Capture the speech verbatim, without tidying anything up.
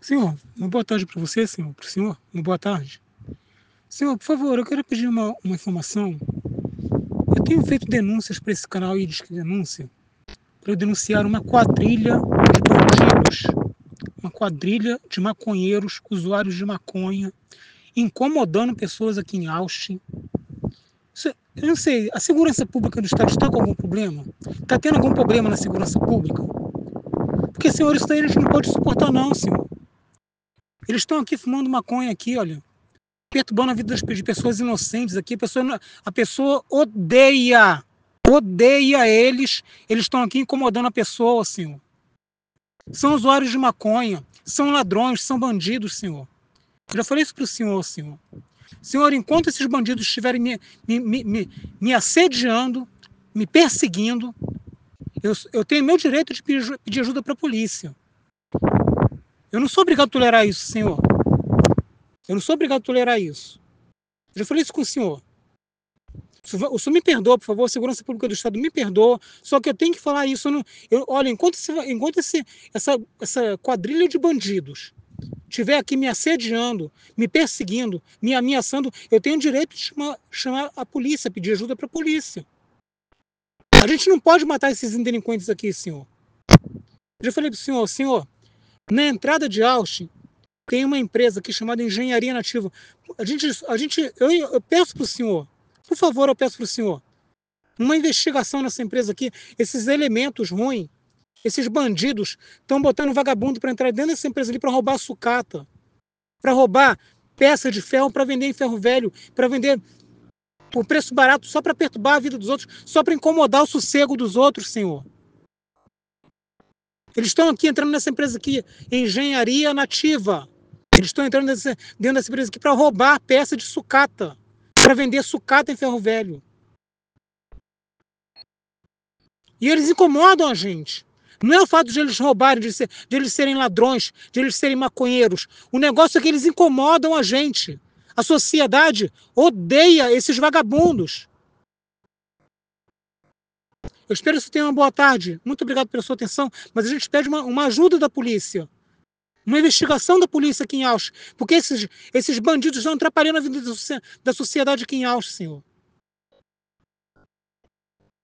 Senhor, uma boa tarde para você, senhor. Para o senhor, uma boa tarde. Senhor, por favor, eu quero pedir uma, uma informação. Eu tenho feito denúncias para esse canal aí de denúncia, para eu denunciar uma quadrilha de bandidos, uma quadrilha de maconheiros, usuários de maconha, incomodando pessoas aqui em Austin. Isso- Eu não sei, a segurança pública do Estado está com algum problema? Está tendo algum problema na segurança pública? Porque, senhor, isso daí a gente não pode suportar não, senhor. Eles estão aqui fumando maconha aqui, olha, perturbando a vida das, de pessoas inocentes aqui. A pessoa, a pessoa odeia, odeia eles. Eles estão aqui incomodando a pessoa, senhor. São usuários de maconha, são ladrões, são bandidos, senhor. Eu já falei isso para o senhor, senhor. Senhor, enquanto esses bandidos estiverem me, me, me, me, me assediando, me perseguindo, eu, eu tenho meu direito de pedir, pedir ajuda para a polícia. Eu não sou obrigado a tolerar isso, senhor. Eu não sou obrigado a tolerar isso. Eu já falei isso com o senhor. O senhor me perdoa, por favor, a segurança pública do Estado me perdoa, só que eu tenho que falar isso. Eu não, eu, olha, enquanto, esse, enquanto esse, essa, essa quadrilha de bandidos estiver aqui me assediando, me perseguindo, me ameaçando, eu tenho o direito de chamar, chamar a polícia, pedir ajuda para a polícia. A gente não pode matar esses delinquentes aqui, senhor. Eu já falei para o senhor, senhor, na entrada de Austin, tem uma empresa aqui chamada Engenharia Nativa. A gente, a gente, eu, eu peço para o senhor, por favor, eu peço para o senhor, uma investigação nessa empresa aqui. Esses elementos ruins, esses bandidos, estão botando vagabundo para entrar dentro dessa empresa ali para roubar sucata, para roubar peça de ferro para vender em ferro velho, para vender por preço barato só para perturbar a vida dos outros, só para incomodar o sossego dos outros, senhor. Eles estão aqui entrando nessa empresa aqui, Engenharia Nativa. Eles estão entrando nessa, dentro dessa empresa aqui para roubar peça de sucata, para vender sucata em ferro velho. E eles incomodam a gente. Não é o fato de eles roubarem, de, ser, de eles serem ladrões, de eles serem maconheiros. O negócio é que eles incomodam a gente. A sociedade odeia esses vagabundos. Eu espero que você tenha uma boa tarde. Muito obrigado pela sua atenção, mas a gente pede uma, uma ajuda da polícia. Uma investigação da polícia aqui em Austin. Porque esses, esses bandidos estão atrapalhando a vida da sociedade aqui em Austin, senhor.